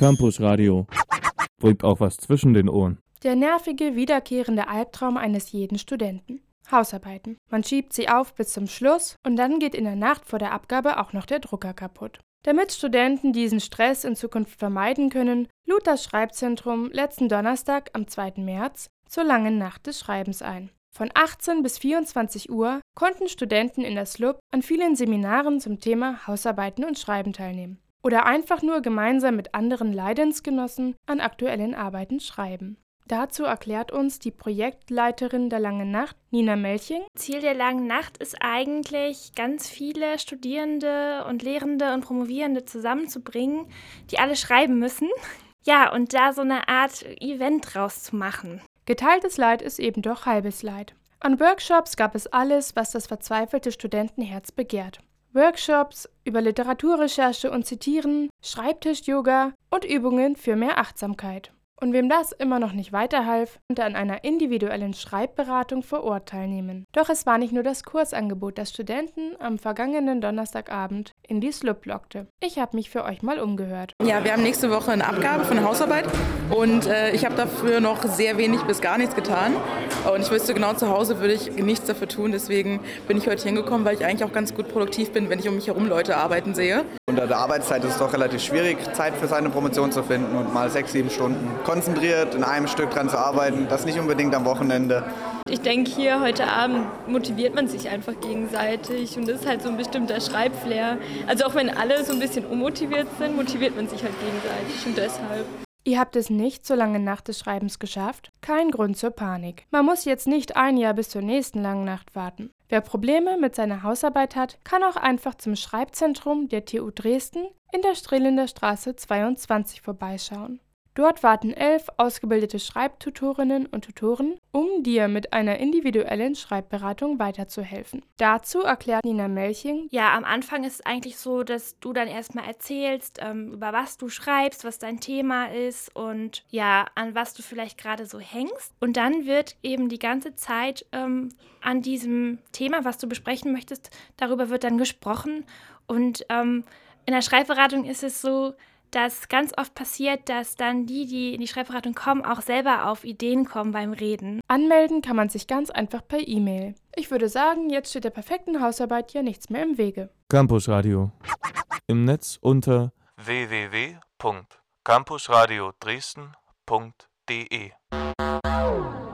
Campus Radio. Bringt auch was zwischen den Ohren. Der nervige, wiederkehrende Albtraum eines jeden Studenten. Hausarbeiten. Man schiebt sie auf bis zum Schluss und dann geht in der Nacht vor der Abgabe auch noch der Drucker kaputt. Damit Studenten diesen Stress in Zukunft vermeiden können, lud das Schreibzentrum letzten Donnerstag am 2. März zur langen Nacht des Schreibens ein. Von 18 bis 24 Uhr konnten Studenten in der SLUB an vielen Seminaren zum Thema Hausarbeiten und Schreiben teilnehmen. Oder einfach nur gemeinsam mit anderen Leidensgenossen an aktuellen Arbeiten schreiben. Dazu erklärt uns die Projektleiterin der Langen Nacht, Nina Melching. Ziel der Langen Nacht ist eigentlich, ganz viele Studierende und Lehrende und Promovierende zusammenzubringen, die alle schreiben müssen. Ja, und da so eine Art Event draus zu machen. Geteiltes Leid ist eben doch halbes Leid. An Workshops gab es alles, was das verzweifelte Studentenherz begehrt. Workshops über Literaturrecherche und Zitieren, Schreibtisch-Yoga und Übungen für mehr Achtsamkeit. Und wem das immer noch nicht weiterhalf, konnte an einer individuellen Schreibberatung vor Ort teilnehmen. Doch es war nicht nur das Kursangebot, das Studenten am vergangenen Donnerstagabend in die SLUB lockte. Ich habe mich für euch mal umgehört. Ja, wir haben nächste Woche eine Abgabe von der Hausarbeit und ich habe dafür noch sehr wenig bis gar nichts getan. Und ich wüsste genau, zu Hause würde ich nichts dafür tun. Deswegen bin ich heute hingekommen, weil ich eigentlich auch ganz gut produktiv bin, wenn ich um mich herum Leute arbeiten sehe. Unter der Arbeitszeit ist es doch relativ schwierig, Zeit für seine Promotion zu finden und mal 6-7 Stunden konzentriert in einem Stück dran zu arbeiten, das nicht unbedingt am Wochenende. Ich denke, hier heute Abend motiviert man sich einfach gegenseitig und das ist halt so ein bestimmter Schreibflair. Also auch wenn alle so ein bisschen unmotiviert sind, motiviert man sich halt gegenseitig und deshalb. Ihr habt es nicht zur langen Nacht des Schreibens geschafft? Kein Grund zur Panik. Man muss jetzt nicht ein Jahr bis zur nächsten langen Nacht warten. Wer Probleme mit seiner Hausarbeit hat, kann auch einfach zum Schreibzentrum der TU Dresden in der Strelender Straße 22 vorbeischauen. Dort warten 11 ausgebildete Schreibtutorinnen und Tutoren, um dir mit einer individuellen Schreibberatung weiterzuhelfen. Dazu erklärt Nina Melching: Ja, am Anfang ist es eigentlich so, dass du dann erstmal erzählst, über was du schreibst, was dein Thema ist und ja, an was du vielleicht gerade so hängst. Und dann wird eben die ganze Zeit an diesem Thema, was du besprechen möchtest, darüber wird dann gesprochen. Und in der Schreibberatung ist es so, dass ganz oft passiert, dass dann die in die Schreibberatung kommen, auch selber auf Ideen kommen beim Reden. Anmelden kann man sich ganz einfach per E-Mail. Ich würde sagen, jetzt steht der perfekten Hausarbeit ja nichts mehr im Wege. Campus Radio. Im Netz unter www.campusradiodresden.de